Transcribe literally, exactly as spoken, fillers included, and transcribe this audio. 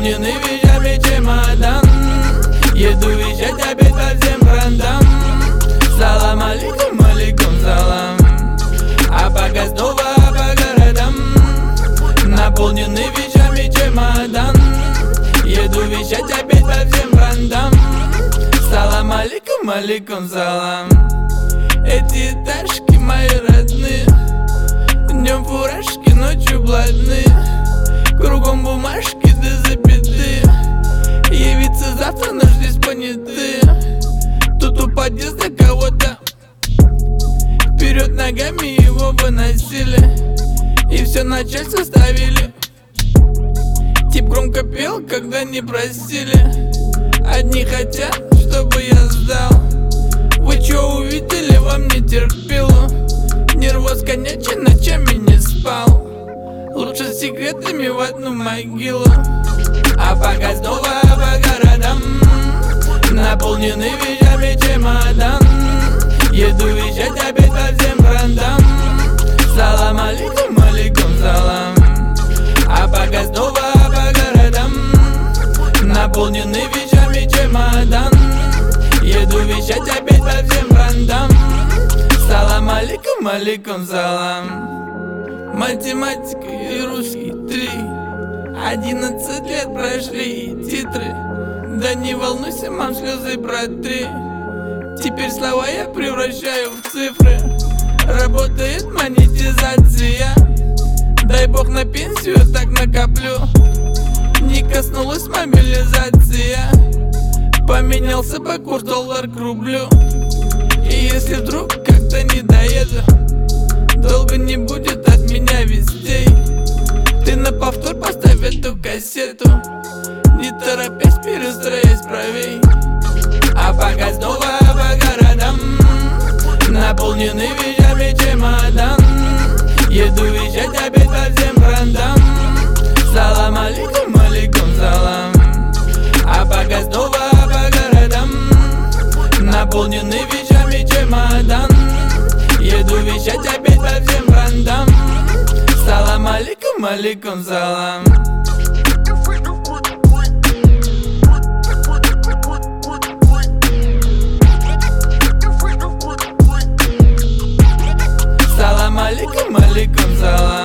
Наполненный вещами чемодан, еду вещать опять по всем фронтам. Салам алейкум, алейкум салам. А пока снова по городам, наполненный вещами чемодан, еду вещать опять по всем фронтам. Салам алейкум, алейкум салам. Эти этажки мои родные, днем фуражки, ночью блатные, кругом бумажки да запятые. Явиться завтра нашлись понятые. Тут у подъезда кого-то вперед ногами его выносили, и все начальство ставили. Тип громко пел, когда не просили. Одни хотят, чтобы я сдал. Вы чё увидели во мне терпилу? Нервоз конячий, ночами не спал. Лучше с секретами в одну могилу. А пока снова по городам, наполненный вещами чемодан, еду вещать опять по всем фронтам. Салам алейкум, алейкум салам. А пока снова по городам, наполненный вещами чемодан, еду вещать опять по всем фронтам. Салам алейкум, алейкум салам. Математика и русский три. Одиннадцать лет прошли и титры. Да не волнуйся, мам, слезы протри. Теперь слова я превращаю в цифры. Работает монетизация. Дай бог на пенсию так накоплю. Не коснулась мобилизация. Поменялся бы курс доллар к рублю. И если вдруг как-то не доеду, долго не будет от меня вестей. Ты на повтор поставь эту кассету, не торопясь, перестроясь правей. А пока снова по городам, наполненный вещами чемодан, еду вещать опять по всем фронтам. Салам алейкум, алейкум салам. А пока снова по городам, наполненный вещами чемодан, еду вещать опять по всем фронтам. Салам алейкум, алейкум салам. Салам алейкум, алейкум салам.